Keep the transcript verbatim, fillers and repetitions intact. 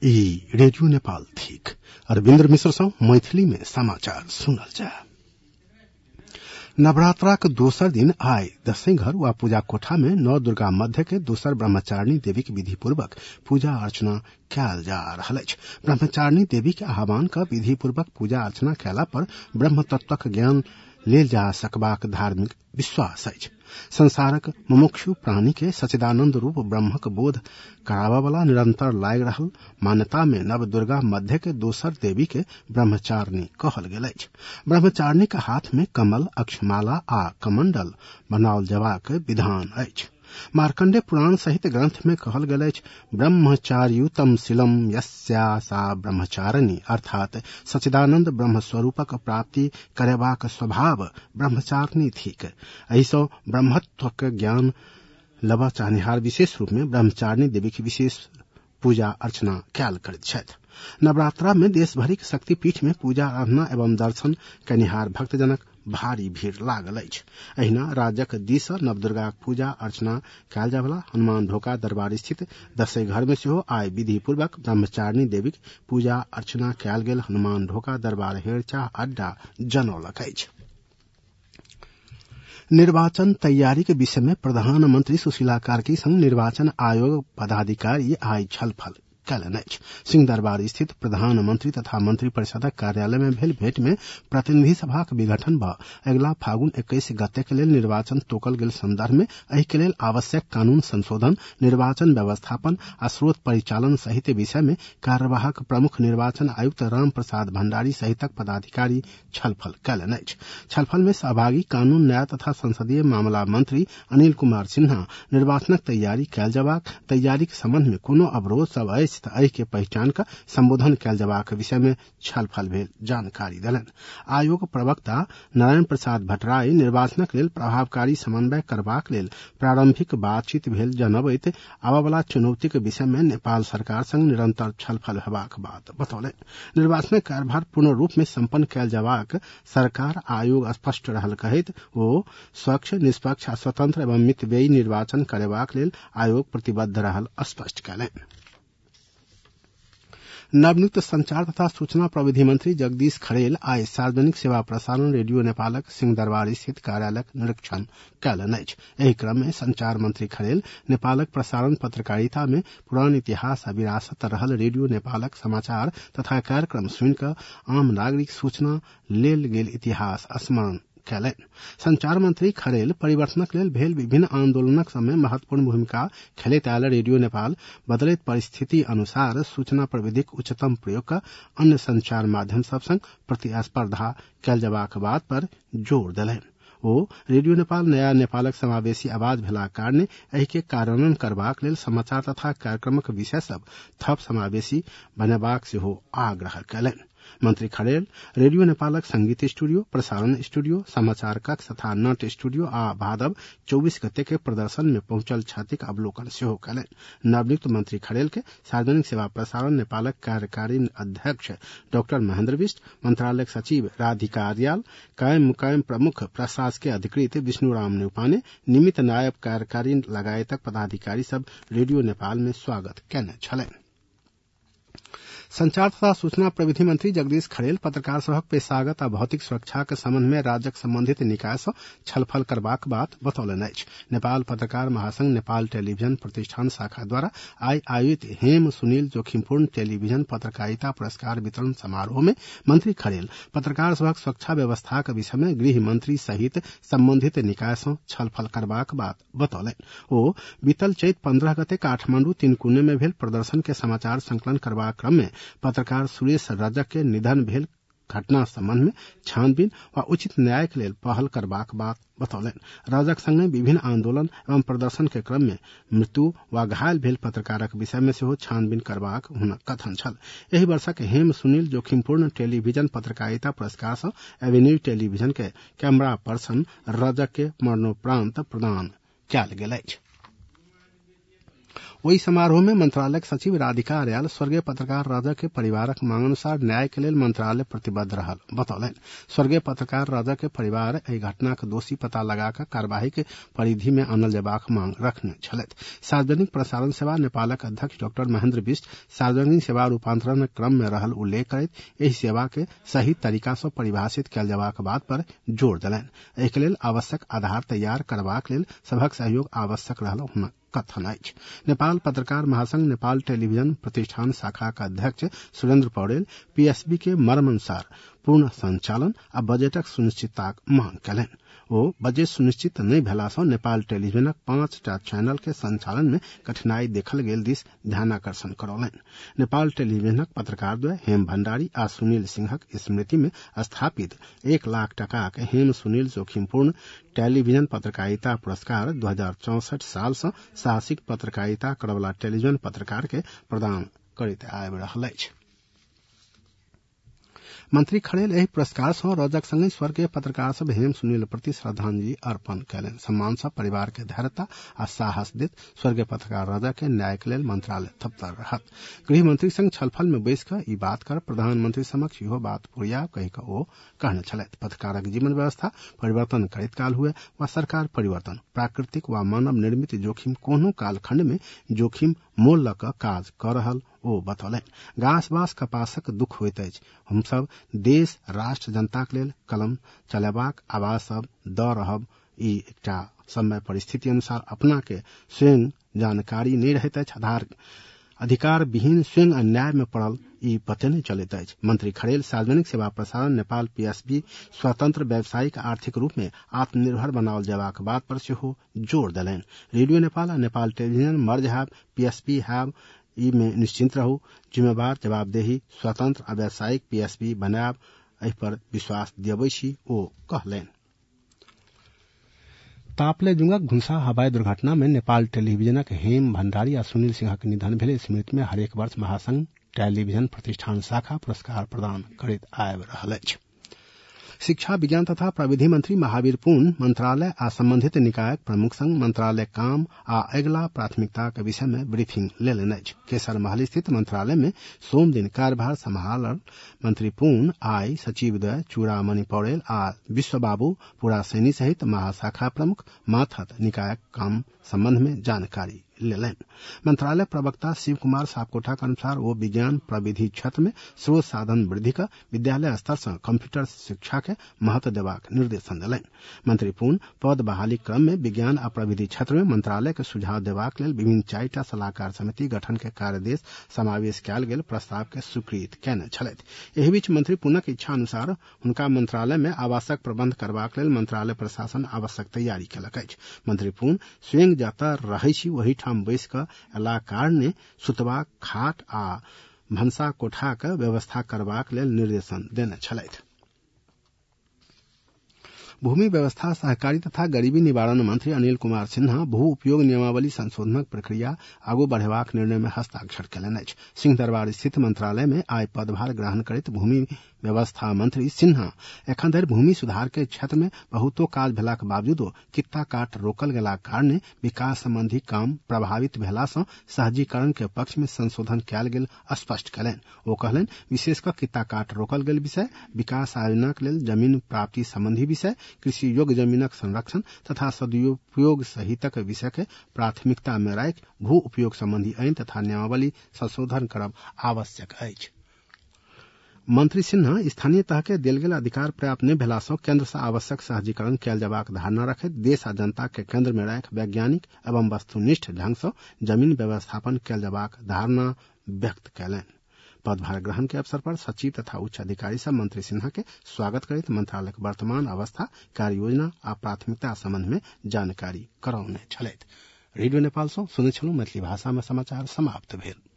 ई रेडियो नेपाल थिक अरविन्द्र मिश्र सँ मैथिली में समाचार सुनल जा। नवरात्राक दोसर दिन आइ दशैं घर वा पूजा कोठा में नौ दुर्गा मध्य के दोसर ब्रह्मचारिणी देवी के विधि पूर्वक पूजा अर्चना कयल जा रहल अछि। ब्रह्मचारिणी देवी के आह्वान क विधि पूर्वक पूजा अर्चना कयला पर ब्रह्म तत्वक ज्ञान लेल जा सकबाक धार्मिक विश्वास अछि। संसारक मुमुक्षु प्राणी के सच्चिदानंद रूप ब्रह्मक बोध कराबा वाला निरंतर लाग रहल मान्यता में नव दुर्गा मध्य के दोसर देवी के ब्रह्मचारिणी कहल गेल अछि। ब्रह्मचारिणी के हाथ में कमल, अक्षमाला आ कमंडल बनाओल जबाक विधान अछि। मार्कंडेय पुराण सहित ग्रंथ में कहल गेल अछि, ब्रह्मचार्युतम शिलम यस्या सा ब्रह्मचारिणी, अर्थात सच्चिदानंद ब्रह्म स्वरूपक प्राप्ति करेबाक स्वभाव ब्रह्मचारिणी थिक। एहिसँ ब्रह्मत्वक ज्ञान लबा चाहनिहार विशेष रूप में ब्रह्मचारिणी देवी की विशेष पूजा अर्चना कयल करैत छथि। नवरात्रा में देश भरिक शक्तिपीठ में पूजा आराधना एवं दर्शन कनिहार भक्तजनक भारी भीड़ लागल अछि। अहिना राज्यक दिस नवदुर्गाक पूजा अर्चना कयल जायवला हनुमान ढोका दरबार स्थित दशैं घर में सेहो आइ विधि पूर्वक ब्रह्मचारिणी देवीक पूजा अर्चना कयल गेल। हनुमान ढोका दरबार हेरचाह अड्डा जनौलक अछि। निर्वाचन तैयारी के विषय में प्रधानमंत्री सुशीला कार्की संग निर्वाचन आयोग पदाधिकारी आइ छलफल कयलनि अछि। सिंह दरबार स्थित प्रधानमंत्री तथा मंत्री परिषदक कार्यालय में भेल भेंट में प्रतिनिधि सभाक विघटन भ अगिला फागुन इक्कीस गते के लेल निर्वाचन तोकल गेल संदर्भ में एहि के लेल आवश्यक कानून संशोधन, निर्वाचन व्यवस्थापन आ स्रोत परिचालन सहित विषय में कार्यवाहक प्रमुख निर्वाचन आयुक्त राम प्रसाद भण्डारी सहितक पदाधिकारी छलफल कयलनि अछि। छलफल में सहभागी कानून, न्याय तथा संसदीय मामला मंत्री अनिल कुमार सिन्हा निर्वाचनक तैयारी कयल जबाक, तैयारी के संबंध में कोनो अवरोध सब अछि त एहि के पहचान क संबोधन कयल जबाक विषय में छलफल भेल जानकारी देलनि। आयोग प्रवक्ता नारायण प्रसाद भट्टराई निर्वाचनक लेल प्रभावकारी समन्वय करबाक लेल प्रारंभिक बातचीत भेल जनबैत आबयवला चुनौतीक विषय में नेपाल सरकार संग निरंतर छलफल हेबाक बात बतौलनि। निर्वाचनक कार्यभार पूर्ण रूप में संपन्न कयल जबाक सरकार आयोग स्पष्ट रहल कहैत ओ स्वच्छ, निष्पक्ष आ स्वतंत्र एवं मितव्ययी निर्वाचन करेबाक लेल आयोग प्रतिबद्ध रहल स्पष्ट कयलनि। नवनियुक्त संचार तथा सूचना प्रविधि मंत्री जगदीश खड़ेल आइ सार्वजनिक सेवा प्रसारण रेडियो नेपालक सिंह दरबार स्थित कार्यालयक निरीक्षण कयलनि अछि। एहि क्रम में संचार मंत्री खड़ेल नेपालक प्रसारण पत्रकारिता में पुरान इतिहास आ विरासत रहल रेडियो नेपालक समाचार तथा कार्यक्रम सुनि क आम नागरिक सूचना लेल गेल इतिहास स्मरण कयलनि। संचार मंत्री खड़ेल परिवर्तनक लेल भेल विभिन्न आंदोलनक समय महत्वपूर्ण भूमिका खेलैत आयल रेडियो नेपाल बदलैत परिस्थिति अनुसार सूचना प्रविधिक उच्चतम प्रयोग का अन्य संचार माध्यम सब संग प्रतिस्पर्धा कयल जबाक बात पर जोर देलनि। ओ रेडियो नेपाल नया नेपालक समावेशी आवाज भेला कारणे एहि के कार्यान्वयन करबाक लेल समाचार तथा कार्यक्रमक विषय सब थप समावेशी बनेबाक सेहो आग्रह कयलनि। मंत्री खड़ेल रेडियो नेपालक संगीत स्टूडियो, प्रसारण स्टूडियो, समाचार कक्ष तथा नट स्टूडियो आ भादव चौबीस गते के प्रदर्शन में पहुंचल क्षतिक अवलोकन सेहो कयलनि। नवनियुक्त मंत्री खड़ेल के सार्वजनिक सेवा प्रसारण नेपालक कार्यकारी अध्यक्ष डॉक्टर महेंद्र बिष्ट, मंत्रालय सचिव राधिका आर्याल, कायम मुकायम प्रमुख प्रशासकीय अधिकृत विष्णुराम न्यौपाने, निमित्त नायब कार्यकारी लगायतक पदाधिकारी सब रेडियो नेपाल में स्वागत कयने छलनि। संचार तथा सूचना प्रविधि मंत्री जगदीश खड़ेल पत्रकार सभक पेशागत आ भौतिक सुरक्षा के संबंध में राज्यक संबंधित निकाय सँ छलफल करबाक बात बतौलनि अछि। नेपाल पत्रकार महासंघ नेपाल टेलीविजन प्रतिष्ठान शाखा द्वारा आइ आयोजित हेम सुनील जोखिमपूर्ण टेलीविजन पत्रकारिता पुरस्कार वितरण समारोह में मंत्री खड़ेल पत्रकार सभक सुरक्षा व्यवस्था के विषय में गृह मंत्री सहित संबंधित निकाय सँ छलफल करबाक बात बतौलनि। ओ बीतल चैत पंद्रह गते काठमांडू तीन कुने में भेल प्रदर्शन के समाचार संकलन करबाक क्रम में पत्रकार सुरेश रजक के निधन भेल घटना संबंध में छानबीन व उचित न्याय के लेल पहल करबाक बात बतौलनि। रजक संगे विभिन्न आंदोलन एवं प्रदर्शन के क्रम में मृत्यु व घायल भेल पत्रकारक विषय में सेहो छानबीन करबाक हुनक कथन छल। एहि वर्षक हेम सुनील जोखिमपूर्ण टेलीविजन पत्रकारिता पुरस्कार सँ एवेन्यू टेलीविजन के कैमरा पर्सन रजक के मरणोपरांत प्रदान कयल गेल अछि। ओहि समारोह में मंत्रालय सचिव राधिका आर्याल स्वर्गीय पत्रकार राजा के परिवारक मांग अनुसार न्याय के लेल मंत्रालय प्रतिबद्ध रहल बतौलनि। स्वर्गीय पत्रकार राजा के परिवार एहि घटनाक दोषी पता लगाकर कार्यवाही के परिधि में आनल जेबाक मांग रखने छलथि। सार्वजनिक प्रसारण सेवा नेपालक अध्यक्ष डॉक्टर महेंद्र बिष्ट सार्वजनिक सेवा रूपांतरण क्रम में रहल उल्लेख करैत एहि सेवा के सही तरीका सँ परिभाषित कयल जेबाक बात पर जोर देलनि। एहि के लेल आवश्यक आधार तैयार करबाक लेल सभक सहयोग आवश्यक रहल हुनक कथन अछि। नेपाल पत्रकार महासंघ नेपाल टेलीविजन प्रतिष्ठान शाखा का अध्यक्ष सुरेंद्र पौडेल पीएसबी के मर्म अनुसार पूर्ण संचालन आ बजटक सुनिश्चितताक मांग कयलनि। ओ बजट सुनिश्चित नहि भेला सँ नेपाल टेलीविजनक पांच टा चैनल के संचालन में कठिनाई देखल गेल दिस ध्यानाकर्षण करौलनि। नेपाल टेलीविजनक पत्रकारद्वय हेम भण्डारी आ सुनील सिंहक स्मृति में स्थापित एक लाख टकाक हेम सुनील जोखिमपूर्ण टेलीविजन पत्रकारिता पुरस्कार दू हजार चौसठ साल सँ साहसिक पत्रकारिता करवला टेलीविजन पत्रकार के प्रदान करैत आबि रहल अछि। मंत्री खड़ेल एहि पुरस्कार सँ रजक संगे स्वर्गीय पत्रकार सभ हेम सुनील प्रति श्रद्धांजलि अर्पण कयलनि। सम्मान सँ परिवार के धैर्यता आ साहस दैत स्वर्गीय पत्रकार राजा के न्याय के लेल मंत्रालय तत्पर रहत। गृह मंत्री संग छलफल में बैस कऽ ई बात कर प्रधानमंत्री समक्ष इहो बात पुरिया कहि कऽ ओ कहने छलथि। पत्रकारक जीवन व्यवस्था परिवर्तन करैत काल हुए वा सरकार परिवर्तन प्राकृतिक वा मानव निर्मित जोखिम कोनो कालखंड में जोखिम मोल लऽ कऽ काज कऽ रहल ओ बतौलनि। घास बास कपासक दुख होइत अछि। हमसभ देश राष्ट्र जनताक लेल कलम चलेबाक आवाज सब दऽ रहब। ई एकटा समय परिस्थिति अनुसार अपना के स्वयं जानकारी नहीं रहैत अछि। आधार अधिकार विहीन स्वयं अन्याय में पड़ल ई पते नहीं चलैत अछि। मंत्री खड़ेल सार्वजनिक सेवा प्रसारण नेपाल पीएसबी स्वतंत्र व्यावसायिक आर्थिक रूप में आत्मनिर्भर बनाओल जेबाक बात पर सेहो जोर देलनि। रेडियो नेपाल आ नेपाल टेलीविजन मर्ज हैव पीएसबी हैव ई में निश्चिंत रहू। जिम्मेवार जवाबदेही स्वतंत्र आ व्यावसायिक पीएसबी बनायब एहि पर विश्वास दियबै छी ओ कहलनि। तापलेजुंगक घुंसा हवाई दुर्घटना में नेपाल टेलीविजनक हेम भण्डारी आ सुनील सिंहक निधन भेल स्मृति में हरेक वर्ष महासंघ टेलीविजन प्रतिष्ठान शाखा पुरस्कार प्रदान करैत आबि रहल अछि। शिक्षा विज्ञान तथा प्रविधि मंत्री महावीर पूर्ण मंत्रालय आ संबंधित निकायक प्रमुख संग मंत्रालय काम आ अगिला प्राथमिकता के विषय में ब्रीफिंग लेलनि अछि। केसर महल स्थित मंत्रालय में सोम दिन कार्यभार सम्हारल मंत्री पूर्ण आई सचिवद्वय चूड़ामणि पौडेल आ विश्वबाबू पुरासैनी सहित महाशाखा प्रमुख माथत निकायक काम संबंध में जानकारी लेलनि। मंत्रालय प्रवक्ता शिव कुमार सापकोटा के अनुसार वो विज्ञान प्रविधि क्षेत्र में स्रोत साधन वृद्धि का विद्यालय स्तर से कंप्यूटर शिक्षा के महत्व देबाक निर्देशन देलनि। मंत्री पूर्ण पद बहाली क्रम में विज्ञान आ प्रविधि क्षेत्र में मंत्रालय के सुझाव देबाक लेल विभिन्न चारिटा सलाहकार समिति गठन के कार्यदेश समावेश कयल गेल प्रस्ताव के स्वीकृत कयने छलथि। एहि बीच मंत्री पूर्णक इच्छा अनुसार हुनका मंत्रालय में आवश्यक प्रबंध करबाक लेल मंत्रालय प्रशासन आवश्यक तैयारी कयलक अछि। मंत्री पूर्ण स्वयं जतऽ रहै छी वही ठाम बैस कऽ एला कारणे सुतबाक खाट आ भनसा कोठाक व्यवस्था करबाक लेल निर्देशन देने छलथि। भूमि व्यवस्था सहकारी तथा गरीबी निवारण मंत्री अनिल कुमार सिन्हा भू उपयोग नियमावली संशोधनक प्रक्रिया आगू बढ़ेबाक निर्णय में हस्ताक्षर कयलनि अछि। सिंहदरबार स्थित मंत्रालय में आइ पदभार ग्रहण करैत भूमि व्यवस्था मंत्री सिन्हा एखन धरि भूमि सुधार के क्षेत्र में बहुतो काज भेलाक बावजूदो कित्ता काट रोकल गेलाक कारणे विकास संबंधी काम प्रभावित भेला सँ सहजीकरण के पक्ष में संशोधन कयल गेल स्पष्ट कयलनि। ओ कहलनि विशेष कऽ कित्ता काट रोकल गेल विषय, विकास आयोजनक लेल जमीन प्राप्ति संबंधी विषय, कृषि योग्य जमीनक संरक्षण तथा सदुपयोग सहितक विषय के प्राथमिकता में राखि भू उपयोग संबंधी आईन तथा नियमावली संशोधन करब आवश्यक अछि। मंत्री सिन्हा स्थानीय तह के देल गेल अधिकार पर्याप्त नहि भेला सँ केंद्र सँ आवश्यक सहजीकरण कयल जेबाक धारणा रखैत देश आ जनता के केंद्र में राखि वैज्ञानिक एवं वस्तुनिष्ठ ढंग सँ जमीन व्यवस्थापन कयल जेबाक धारणा व्यक्त कयलनि। पदभार ग्रहण के अवसर पर सचिव तथा उच्च अधिकारी सब मंत्री सिन्हा के स्वागत करैत मंत्रालय के वर्तमान अवस्था, कार्य योजना आ प्राथमिकता संबंध में जानकारी करौने छलथि। रेडियो नेपाल सँ सुनै छलहुँ मैथिली भाषा में समाचार समाप्त भेल।